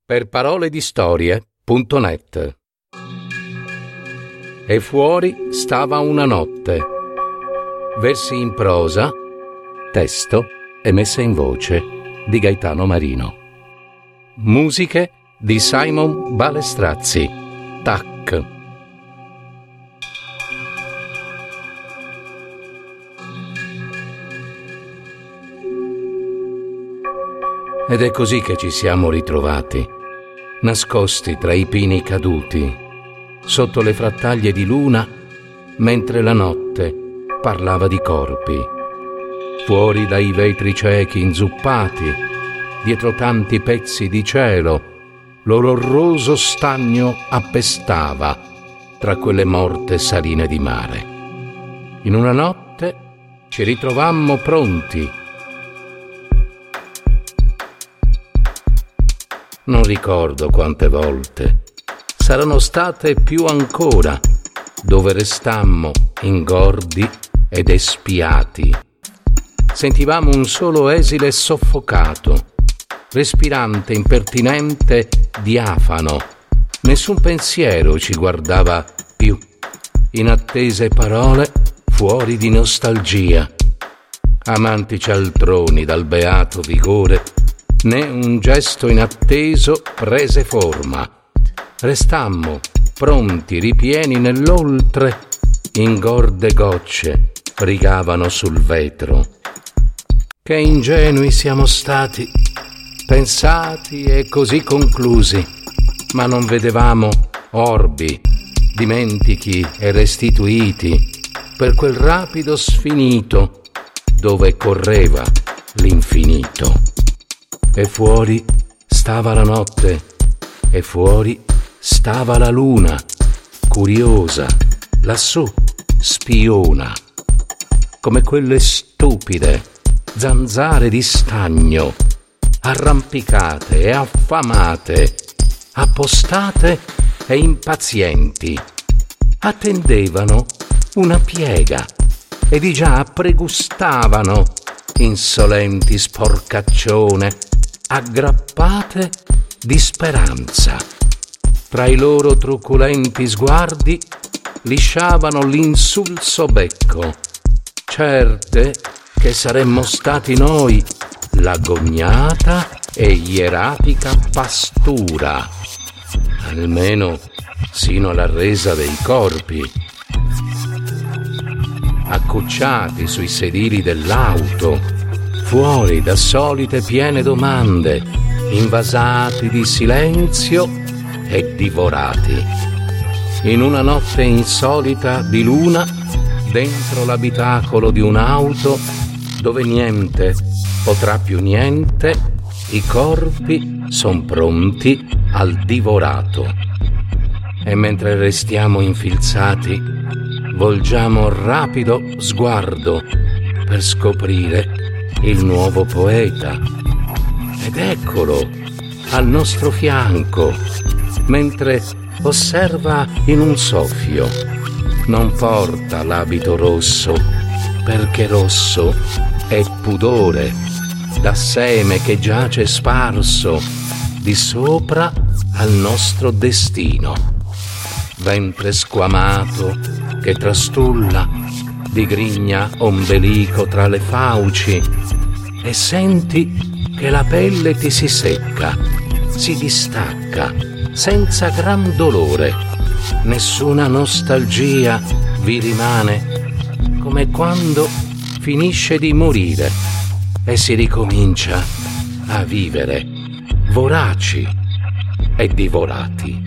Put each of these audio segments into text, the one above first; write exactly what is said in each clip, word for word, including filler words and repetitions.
per parole di storie punto net. E fuori stava una notte. Versi in prosa, testo e messa in voce di Gaetano Marino. Musiche di Simon Balestrazzi. Tac. Ed è così che ci siamo ritrovati, nascosti tra i pini caduti, sotto le frattaglie di luna, mentre la notte parlava di corpi. Fuori dai vetri ciechi inzuppati, dietro tanti pezzi di cielo, l'orroroso stagno appestava tra quelle morte saline di mare. In una notte ci ritrovammo pronti. Non ricordo quante volte, saranno state più ancora, dove restammo ingordi ed espiati. Sentivamo un solo esile soffocato, respirante, impertinente, diafano. Nessun pensiero ci guardava più, inattese parole fuori di nostalgia. Amanti cialtroni dal beato vigore, né un gesto inatteso prese forma. Restammo pronti, ripieni nell'oltre, ingorde gocce rigavano sul vetro. Che ingenui siamo stati, pensati e così conclusi, ma non vedevamo orbi, dimentichi e restituiti per quel rapido sfinito dove correva l'infinito. E fuori stava la notte, e fuori stava la luna, curiosa, lassù, spiona, come quelle stupide zanzare di stagno, arrampicate e affamate, appostate e impazienti. Attendevano una piega e di già pregustavano, insolenti sporcaccione, aggrappate di speranza. Tra i loro truculenti sguardi lisciavano l'insulso becco, certe che saremmo stati noi l'agognata e ieratica pastura, almeno sino alla resa dei corpi. Accucciati sui sedili dell'auto, fuori da solite piene domande, invasati di silenzio e divorati. In una notte insolita di luna, dentro l'abitacolo di un'auto, dove niente potrà più niente, i corpi son pronti al divorato. E mentre restiamo infilzati, volgiamo rapido sguardo per scoprire il nuovo poeta. Ed eccolo al nostro fianco, mentre osserva in un soffio. Non porta l'abito rosso, perché rosso è pudore, da seme che giace sparso di sopra al nostro destino. Ventre squamato che trastulla, digrigna ombelico tra le fauci, e senti che la pelle ti si secca, si distacca, senza gran dolore. Nessuna nostalgia vi rimane, come quando finisce di morire e si ricomincia a vivere, voraci e divorati.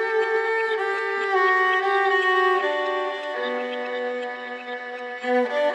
Thank you.